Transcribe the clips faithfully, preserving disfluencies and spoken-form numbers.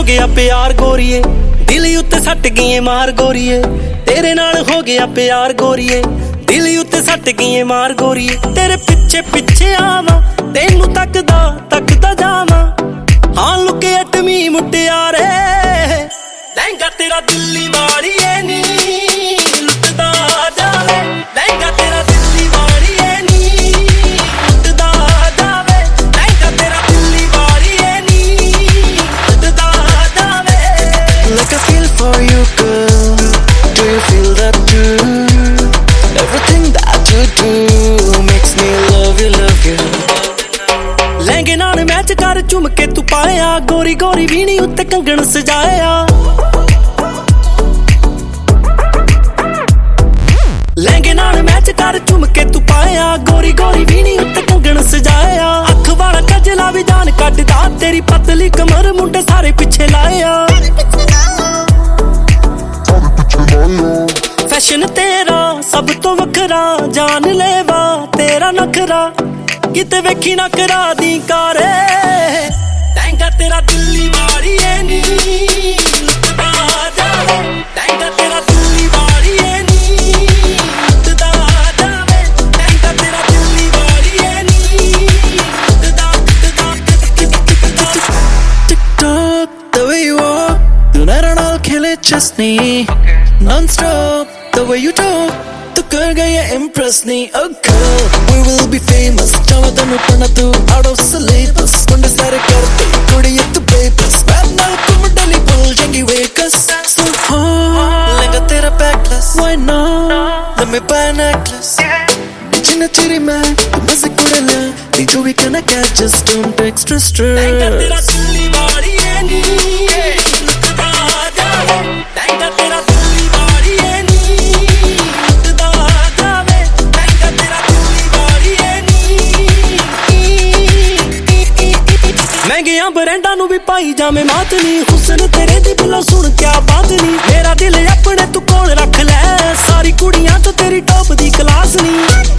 गया प्यार गोरीए, दिल उत्ते सट गई मार गोरीए। तेरे नाल हो गया प्यार गोरीए, दिल उत्ते सट गई मार गोरीए। तेरे पिछे पिछे आवा, तेनू तकदा तकदा जावा। हाँ लुके अटमी मुटियारे, लहंगा तेरा दिल्ली वाड़िए नी लुटदा जावे। लहंगा तेरा दिल्ली वाड़िए नी लुटदा जावे। लहंगा तेरा दिल्ली वाड़िए नी लुटदा जावे। Like I feel for you girl, do you feel that too? Everything that you do makes me love you, love you. लहंगे नाल मैच कर झुम के तू पाया, गोरी गोरी वीणी उत्ते कंगण सजाया। लहंगे नाल मैच कर झुम के तू पाया, गोरी गोरी वीणी उत्ते कंगण सजाया। अख वाला कजला भी जान कटदा, तेरी पतली कमर मुंडे सारे पिछे लाया। फैशन तेरा सब तो वखरा, जान लेवा तेरा नखरा, किते वेखी ना करा दी कारे। लहंगा तेरा दिल्ली वाड़िए नी लुटदा जावे। लहंगा तेरा दिल्ली वाड़िए नी लुटदा जावे। लहंगा तेरा दिल्ली वाड़िए नी लुटदा लुटदा। TikTok, the way you walk, tonight and I'll kill it just me. Non-stop, the way you talk, tu kar gaya impress me. Oh girl, we will be famous. Chama tanu pana tu out of syllabus. Munde sare karte, kudiye tu papers. Rap na tum dali bol jangi wakas. So hot, lenga tera backless. Why not? Let me buy a necklace. China chiri man, mase kudala. Ni jo bhi kana catch, just don't extra stress. Lehenga तेरा दिल्ली वाड़िए नी लुटदा जावे। लहंगा तेरा दिल्ली वाड़िए नी लुटदा जावे। लहंगा तेरा दिल्ली वाड़िए नी। महंगिया ब्रांडां नू भी पाई जावे मात नी, हुस्न तेरे दी बुला सुन क्या बात नी। मेरा दिल अपने तू कोल रख ले, सारी कुड़ियां तो तेरी टॉप दी क्लास नी।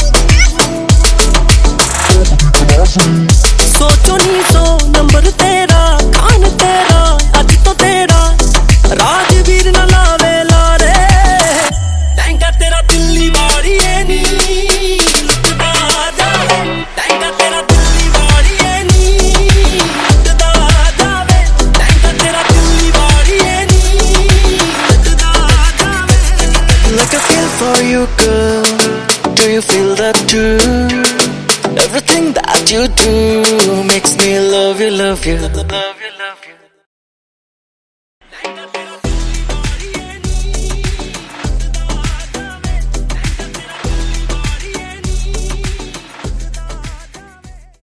सोचो नी सो नंबर तेरा, खान तेरा अज तो तेरा, राजवीर ना लावे लारे। लहंगा तेरा दिल्ली वाड़िए नी लुटदा जावे। लहंगा तेरा दिल्ली वाड़िए नी लुटदा जावे। लहंगा तेरा दिल्ली वाड़िए नी लुटदा जावे। Like I feel for you girl, do you feel that too? Everything that you do makes me love you, love you, love you, love you.